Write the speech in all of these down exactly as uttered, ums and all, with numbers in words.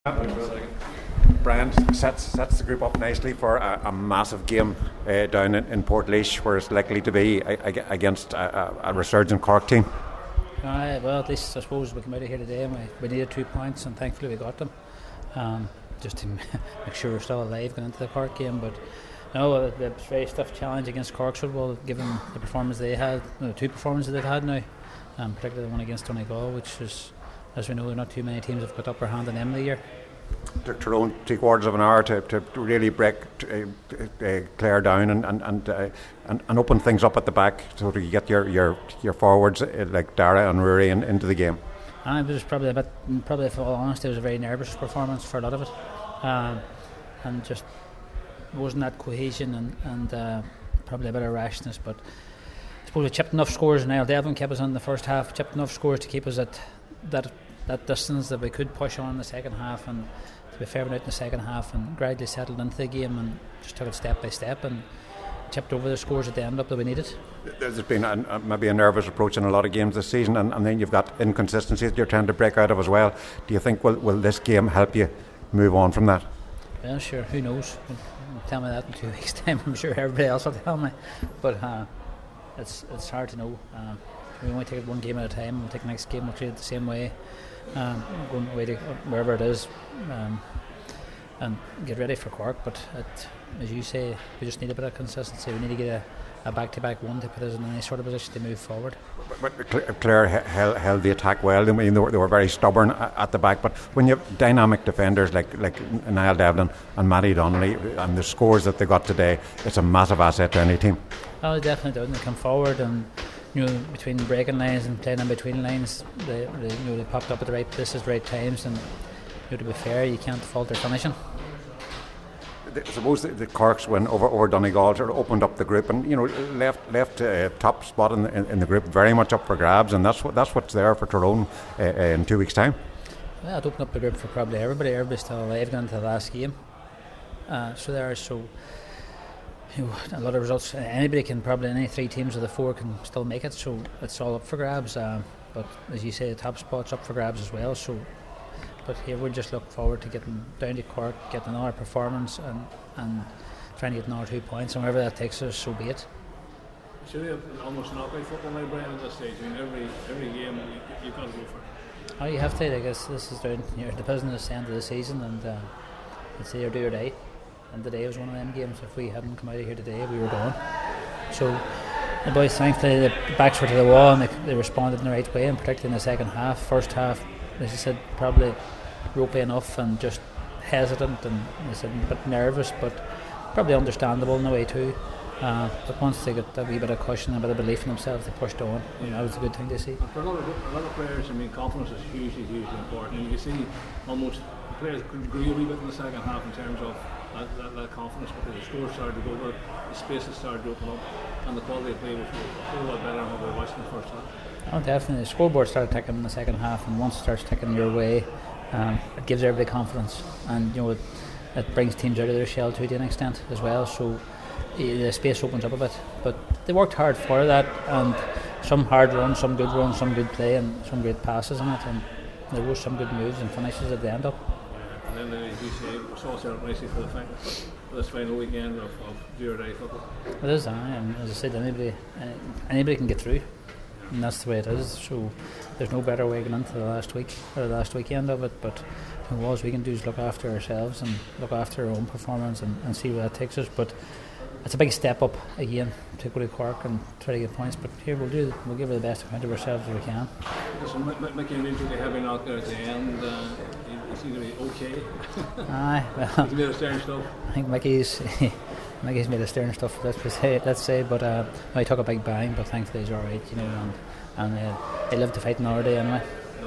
Brand sets sets the group up nicely for a, a massive game uh, down in, in Portlaoise, where it's likely to be a, a, against a, a resurgent Cork team. Aye, well, at least I suppose we came out of here today and we, we needed two points, and thankfully we got them. Um, just to make sure we're still alive going into the Cork game. But no, it was a very tough challenge against Cork football, given the performance they had, the two performances they've had now, um, particularly the one against Donegal, which is, as we know, there are not too many teams have got upper hand on them the year. Took Tyrone three quarters of an hour to, to really break uh, uh, Clare down and and and, uh, and and open things up at the back, so that you get your your, your forwards uh, like Dara and Rory in, into the game. And it was probably a bit, probably for all honesty, it was a very nervous performance for a lot of it, um, and just wasn't that cohesion and and uh, probably a bit of rashness. But I suppose we chipped enough scores, and Niall Devlin kept us on the first half, chipped enough scores to keep us at that. that distance that we could push on in the second half, and to be fair, went out in the second half and gradually settled into the game and just took it step by step and chipped over the scores at the end up that we needed. There's been a, a, maybe a nervous approach in a lot of games this season, and, and then you've got inconsistencies that you're trying to break out of as well. Do you think will, will this game help you move on from that? Well, sure, who knows? Tell me that in two weeks' time. I'm sure everybody else will tell me, but uh, it's it's hard to know. Um, we only take it one game at a time. We'll take the next game, we'll treat it the same way. Um, going away to wherever it is, um, and get ready for Cork. But it, as you say, we just need a bit of consistency. We need to get a, a back-to-back one to put us in any sort of position to move forward. But, but Clare held, held the attack well. I mean, they were, they were very stubborn at the back. But when you have dynamic defenders like like Niall Devlin and Matty Donnelly, and the scores that they got today, it's a massive asset to any team. Oh, they definitely do. They come forward and, you know, between breaking lines and playing in between lines, they, they, you know, they popped up at the right places, right times, and, you know, to be fair, you can't fault their finishing. I suppose the, the Corks win over, over Donegal sort of opened up the group, and, you know, left left uh, top spot in the, in, in the group very much up for grabs, and that's what that's what's there for Tyrone uh, uh, in two weeks' time. Well, it opened up the group for probably everybody. Everybody's still alive going into the last game, uh, so there. So. You know, a lot of results. Anybody can probably, any three teams of the four can still make it, so it's all up for grabs. Um, but as you say, the top spot's up for grabs as well. So, but here we'll just look forward to getting down to Cork, getting another performance, and and trying to get another two points. And wherever that takes us, so be it. Should we have almost knockout football now, Brian, at this stage? I mean, every every game you, you've got to go for it. Oh, you have to. I guess this is down, you know, the business end of the season, and uh, it's either do or die. And today was one of them games. If we hadn't come out of here today, we were gone. So the boys, thankfully, the backs were to the wall and they, they responded in the right way, and particularly in the second half. First half, as I said, probably ropey enough and just hesitant, and I said a bit nervous, but probably understandable in a way too. Uh, but once they got a wee bit of cushion and a bit of belief in themselves, they pushed on. And that was a good thing to see. For a lot of a lot of players, I mean, confidence is hugely, hugely important. And you see almost the players could agree a wee bit in the second half in terms of that, that, that confidence, because the scores started to go over, the spaces started to open up, and the quality of play was a whole lot better than what we watched in the first half. Oh, definitely. The scoreboard started ticking in the second half, and once it starts ticking your way, um, it gives everybody confidence, and, you know, it, it brings teams out of their shell to an extent as well. So the space opens up a bit, but they worked hard for that, and some hard runs, some good runs, some good play, and some great passes in it, and there were some good moves and finishes at the end up. And then, as you say, it's all set up nicely for the final, for this final weekend of, of do or die football. It is, aye, and as I said, anybody, anybody can get through, and that's the way it is. So there's no better way going into the last week or the last weekend of it. But all we can do is look after ourselves and look after our own performance and, and see where that takes us. But it's a big step up again to go to Cork and try to get points. But here we'll do, we'll give it the best account of ourselves as we can. Listen, Mickey and Injury, heavy knock there at the end. Uh, is he going to be okay? Aye, well, he's made a stern stuff. I think Mickey's Mickey's made a stern stuff. Let's say, let's say. But uh, he took a big bang, but thankfully he's all right, you know. And and uh, he lived to fight another day anyway.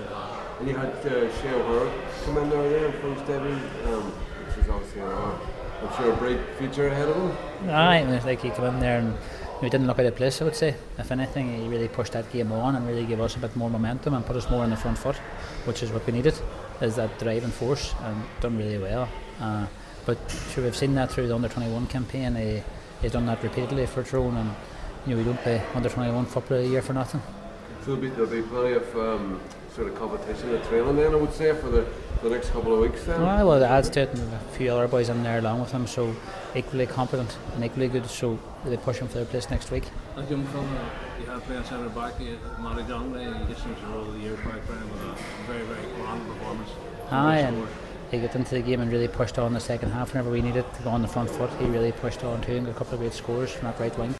And you had uh, Shea O'Hara come in there there for his debut, um, which is obviously uh, I'm sure a bright future ahead of him. Aye, it was like he came in there and he didn't look out of place, I would say. If anything, he really pushed that game on and really gave us a bit more momentum and put us more on the front foot, which is what we needed, is that driving force, and done really well. Uh, but sure, we've seen that through the under twenty-one campaign. He, he's done that repeatedly for Tyrone, and, you know, we don't play under twenty-one football a year for nothing. So there'll be, there'll be plenty of um, sort of competition and training then, I would say, for the, the next couple of weeks then. Well, well, it adds to it, and a few other boys in there along with him, so equally competent and equally good, so they push him for their place next week. As young fella, you have playing centre back, you, Matty Donnelly, he just seems to roll the years back for him with a very, very grand performance. Aye, and he got into the game and really pushed on the second half whenever we needed to go on the front foot. He really pushed on too and got a couple of great scores from that right wing.